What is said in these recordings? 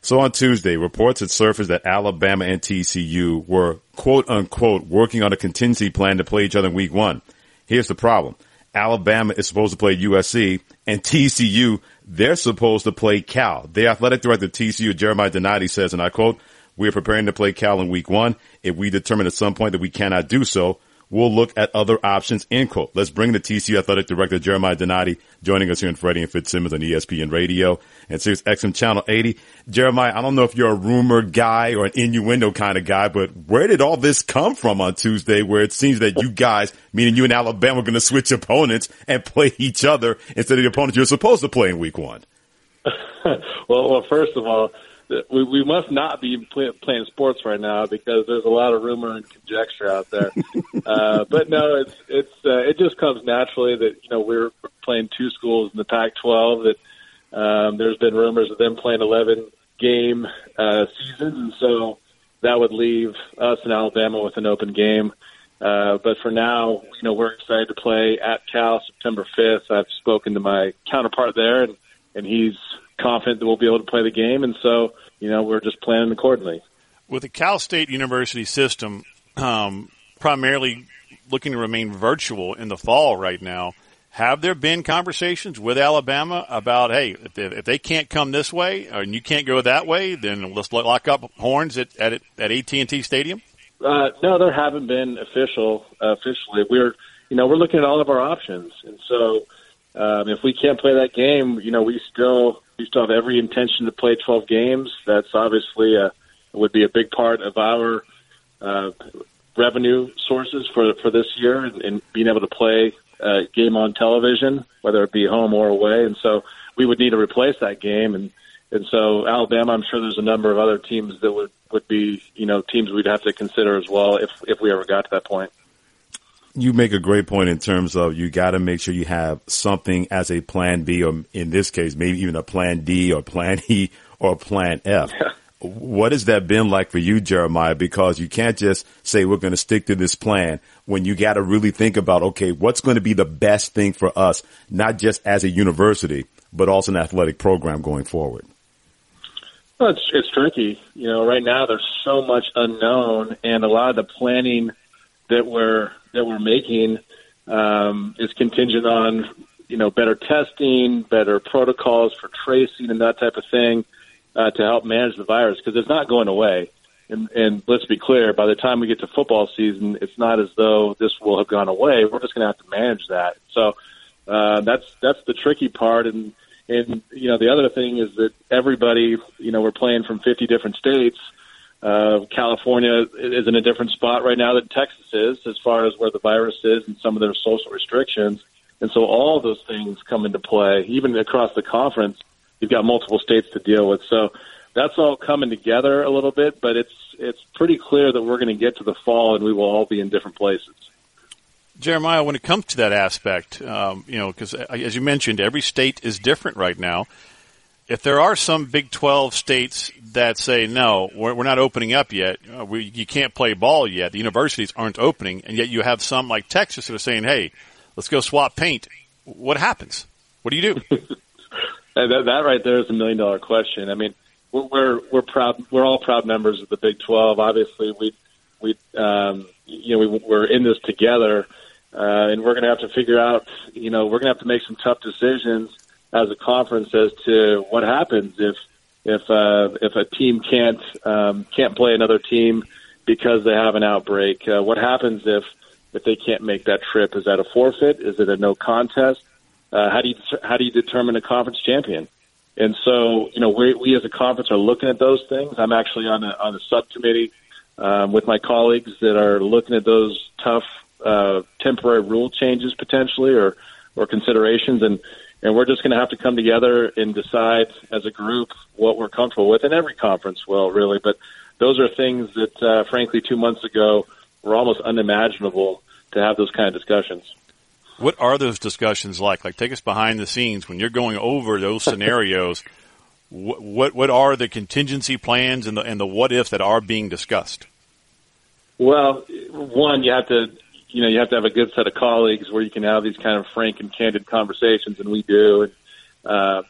So on Tuesday, reports had surfaced that Alabama and TCU were, quote unquote, working on a contingency plan to play each other in week 1. Here's the problem. Alabama is supposed to play USC, and TCU, they're supposed to play Cal. The athletic director of TCU, Jeremiah Donati, says, and I quote, "We are preparing to play Cal in week 1. If we determine at some point that we cannot do so, we'll look at other options," end quote. Let's bring the TCU athletic director, Jeremiah Donati, joining us here in Freddie and Fitzsimmons on ESPN Radio and Sirius XM Channel 80. Jeremiah, I don't know if you're a rumor guy or an innuendo kind of guy, but where did all this come from on Tuesday where it seems that you guys, meaning you and Alabama, are going to switch opponents and play each other instead of the opponents you're supposed to play in week 1? Well, first of all, we must not be playing sports right now because there's a lot of rumor and conjecture out there. But no, it just comes naturally that, we're playing 2 schools in the Pac-12 that there's been rumors of them playing 11-game seasons, and so that would leave us and Alabama with an open game. But for now, we're excited to play at Cal September 5th. I've spoken to my counterpart there, and he's confident that we'll be able to play the game, and so, we're just planning accordingly. With the Cal State University system primarily looking to remain virtual in the fall right now, have there been conversations with Alabama about, hey, if they can't come this way and you can't go that way, then let's lock up horns at AT&T Stadium? No, there haven't been officially. We're looking at all of our options, and so if we can't play that game, we still have every intention to play 12 games. That's obviously would be a big part of our revenue sources for this year, and being able to play a game on television, whether it be home or away. And so we would need to replace that game. And so Alabama, I'm sure there's a number of other teams that would be, teams we'd have to consider as well if we ever got to that point. You make a great point in terms of you got to make sure you have something as a plan B, or in this case, maybe even a plan D or plan E or plan F. Yeah. What has that been like for you, Jeremiah? Because you can't just say we're going to stick to this plan when you got to really think about, okay, what's going to be the best thing for us, not just as a university, but also an athletic program going forward? Well, it's tricky. Right now there's so much unknown, and a lot of the planning that we're making is contingent on, better testing, better protocols for tracing and that type of thing to help manage the virus, because it's not going away. And let's be clear, by the time we get to football season, it's not as though this will have gone away. We're just going to have to manage that. So that's the tricky part. And the other thing is that everybody, we're playing from 50 different states. California is in a different spot right now than Texas is as far as where the virus is and some of their social restrictions. And so all of those things come into play. Even across the conference, you've got multiple states to deal with. So that's all coming together a little bit, but it's pretty clear that we're going to get to the fall and we will all be in different places. Jeremiah, when it comes to that aspect, because as you mentioned, every state is different right now. If there are some Big 12 states that say, no, we're not opening up yet, you can't play ball yet, the universities aren't opening, and yet you have some like Texas that are saying, hey, let's go swap paint, what happens? What do you do? That right there is $1 million question. I mean, we're proud. We're all proud members of the Big 12. Obviously, we're in this together, and we're going to have to figure out. We're going to have to make some tough decisions as a conference as to what happens if a team can't play another team because they have an outbreak. What happens if they can't make that trip? Is that a forfeit? Is it a no contest? How do you determine a conference champion? And so, we as a conference are looking at those things. I'm actually on a subcommittee with my colleagues that are looking at those tough temporary rule changes potentially or considerations, and we're just going to have to come together and decide as a group what we're comfortable with, and every conference will, really. But those are things that, frankly, 2 months ago were almost unimaginable to have those kind of discussions. What are those discussions like? Like, take us behind the scenes when you're going over those scenarios. What are the contingency plans and the what if that are being discussed? Well, one, you have to have a good set of colleagues where you can have these kind of frank and candid conversations, and we do.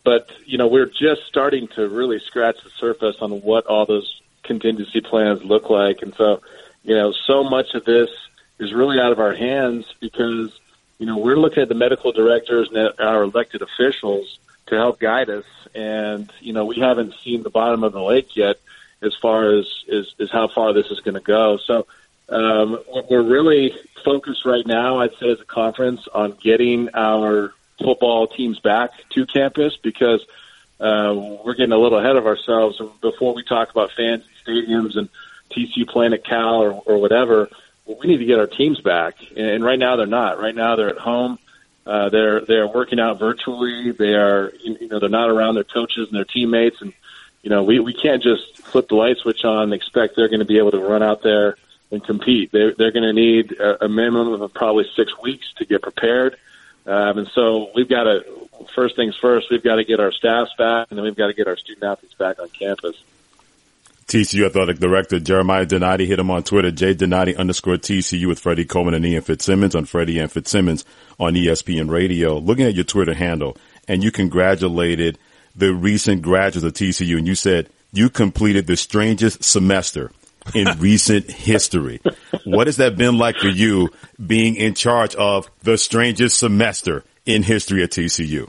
But, we're just starting to really scratch the surface on what all those contingency plans look like. And so, so much of this is really out of our hands because, we're looking at the medical directors and our elected officials to help guide us. And, we haven't seen the bottom of the lake yet as far as how far this is going to go. So we're really focused right now, I'd say, as a conference on getting our football teams back to campus because we're getting a little ahead of ourselves. Before we talk about fans and stadiums and TCU playing at Cal or whatever, we need to get our teams back. And right now they're not. Right now they're at home. They're working out virtually. They are, they're not around their coaches and their teammates. And, we can't just flip the light switch on and expect they're going to be able to run out there and compete. They're going to need a minimum of probably 6 weeks to get prepared. And so we've got to, first things first, we've got to get our staffs back, and then we've got to get our student athletes back on campus. TCU Athletic Director Jeremiah Donati, hit him on Twitter, @JDonati_TCU with Freddie Coleman and Ian Fitzsimmons on Freddie and Fitzsimmons on ESPN Radio. Looking at your Twitter handle, and you congratulated the recent graduates of TCU, and you said you completed the strangest semester in recent history. What has that been like for you being in charge of the strangest semester in history at TCU?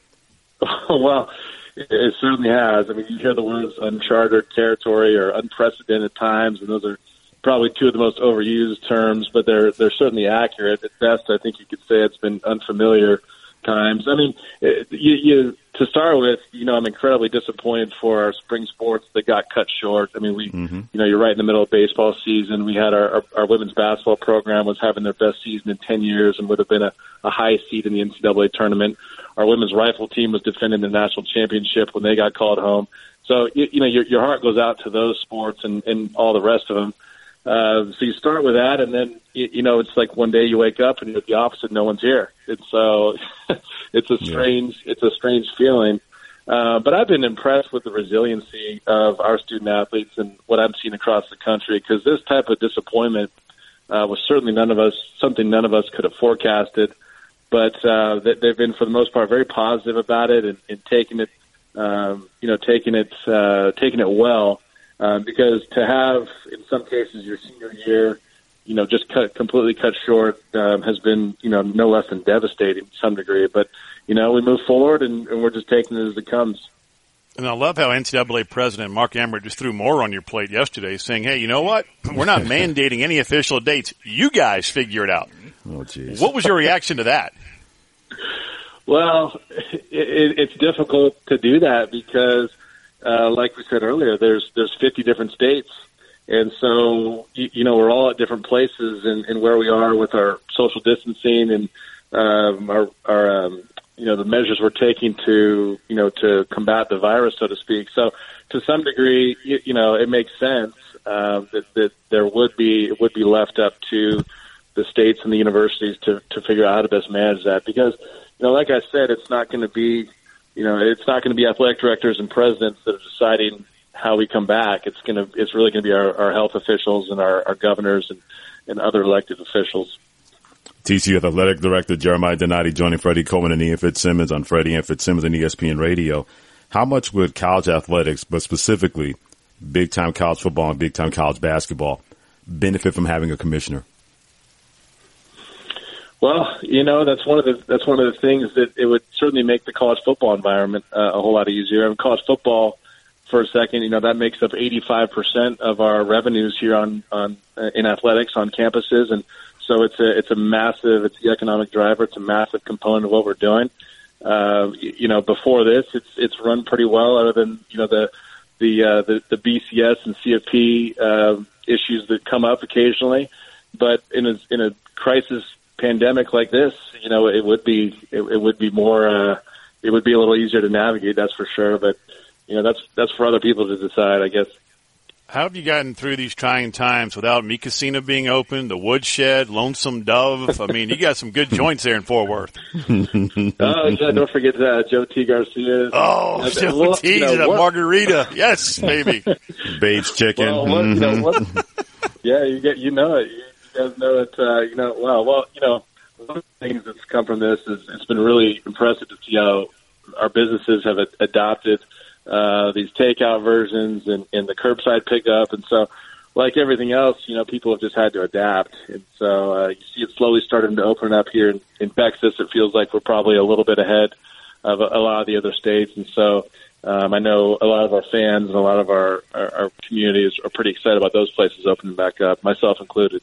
Well, it certainly has. I mean, you hear the words uncharted territory or unprecedented times, and those are probably two of the most overused terms, but they're certainly accurate. At best, I think you could say it's been unfamiliar times. I mean, to start with, I'm incredibly disappointed for our spring sports that got cut short. I mean, you're right in the middle of baseball season. We had our women's basketball program was having their best season in 10 years and would have been a high seed in the NCAA tournament. Our women's rifle team was defending the national championship when they got called home. So, your heart goes out to those sports and all the rest of them. So you start with that, and then, it's like one day you wake up and you're the opposite, no one's here. So it's a strange feeling. But I've been impressed with the resiliency of our student athletes and what I'm seeing across the country, because this type of disappointment was certainly something none of us could have forecasted. But they've been, for the most part, very positive about it and taking it well. Because to have, in some cases, your senior year, just completely cut short has been, no less than devastating to some degree. But, we move forward and we're just taking it as it comes. And I love how NCAA President Mark Emmert just threw more on your plate yesterday, saying, hey, you know what? We're not mandating any official dates. You guys figure it out. Oh, geez. What was your reaction to that? Well, it's difficult to do that because, like we said earlier, there's 50 different states. And so, we're all at different places in where we are with our social distancing and our the measures we're taking to combat the virus, so to speak. So to some degree, it makes sense that it would be left up to the states and the universities to figure out how to best manage that. Because, like I said, it's not going to be athletic directors and presidents that are deciding how we come back. It's really going to be our health officials and our governors and other elected officials. TCU Athletic Director Jeremiah Donati joining Freddie Coleman and Ian Fitzsimmons on Freddie and Fitzsimmons and ESPN Radio. How much would college athletics, but specifically big-time college football and big-time college basketball, benefit from having a commissioner? Well, that's one of the things that it would certainly make the college football environment a whole lot easier. I mean, college football, for a second, that makes up 85% of our revenues here in athletics on campuses, and so it's the economic driver. It's a massive component of what we're doing. Before this, it's run pretty well, other than the BCS and CFP issues that come up occasionally. But in a crisis pandemic like this, it would be more. It would be a little easier to navigate, that's for sure. But that's for other people to decide, I guess. How have you gotten through these trying times without Mi Casino being open, the Woodshed, Lonesome Dove? I mean, you got some good joints there in Fort Worth. Oh, yeah, don't forget Joe T. Garcia. Oh, Joe T. and a margarita. Yes, baby. Bates chicken. Well, yeah, you know it. You guys know it. One of the things that's come from this is it's been really impressive to see how our businesses have adopted these takeout versions and the curbside pickup. And so, like everything else, people have just had to adapt. And so you see it slowly starting to open up here in Texas. It feels like we're probably a little bit ahead of a lot of the other states. And so I know a lot of our fans and a lot of our communities are pretty excited about those places opening back up, myself included.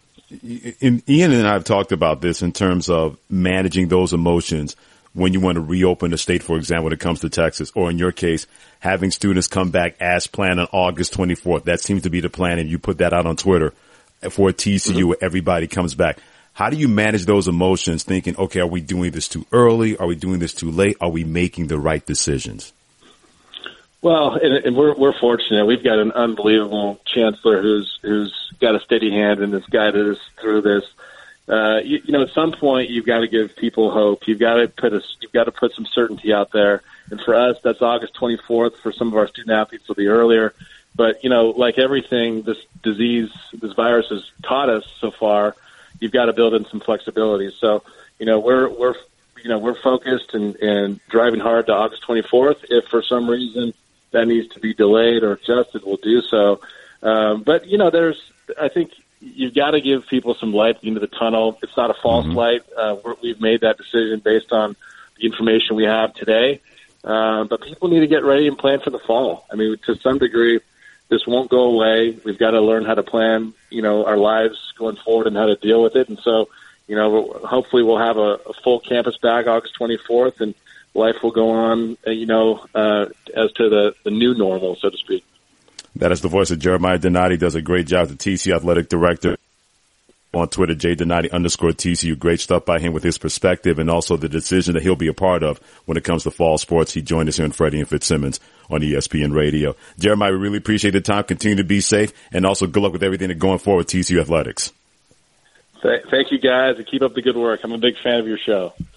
Ian and I have talked about this in terms of managing those emotions when you want to reopen a state, for example, when it comes to Texas, or in your case, having students come back as planned on August 24th. That seems to be the plan, and you put that out on Twitter for TCU where everybody comes back. How do you manage those emotions thinking, okay, are we doing this too early? Are we doing this too late? Are we making the right decisions? Well, and we're fortunate. We've got an unbelievable chancellor who's got a steady hand and has guided us through this. At some point, you've got to give people hope. You've got to put some certainty out there. And for us, that's August 24th. For some of our student athletes, it'll be earlier. But like everything, this virus has taught us so far, you've got to build in some flexibility. So, we're focused and driving hard to August 24th. If for some reason that needs to be delayed or adjusted, we'll do so. But I think you've got to give people some light into the tunnel. It's not a false light. We've made that decision based on the information we have today. But people need to get ready and plan for the fall. I mean, to some degree, this won't go away. We've got to learn how to plan, our lives going forward and how to deal with it. And so, hopefully we'll have a full campus back August 24th, and life will go on, as to the new normal, so to speak. That is the voice of Jeremiah Donati. Does a great job. The TCU athletic director on Twitter, @JDonati_TCU. Great stuff by him with his perspective and also the decision that he'll be a part of when it comes to fall sports. He joined us here on Freddie and Fitzsimmons on ESPN Radio. Jeremiah, we really appreciate the time. Continue to be safe, and also good luck with everything that's going forward with TCU athletics. Thank you, guys, and keep up the good work. I'm a big fan of your show.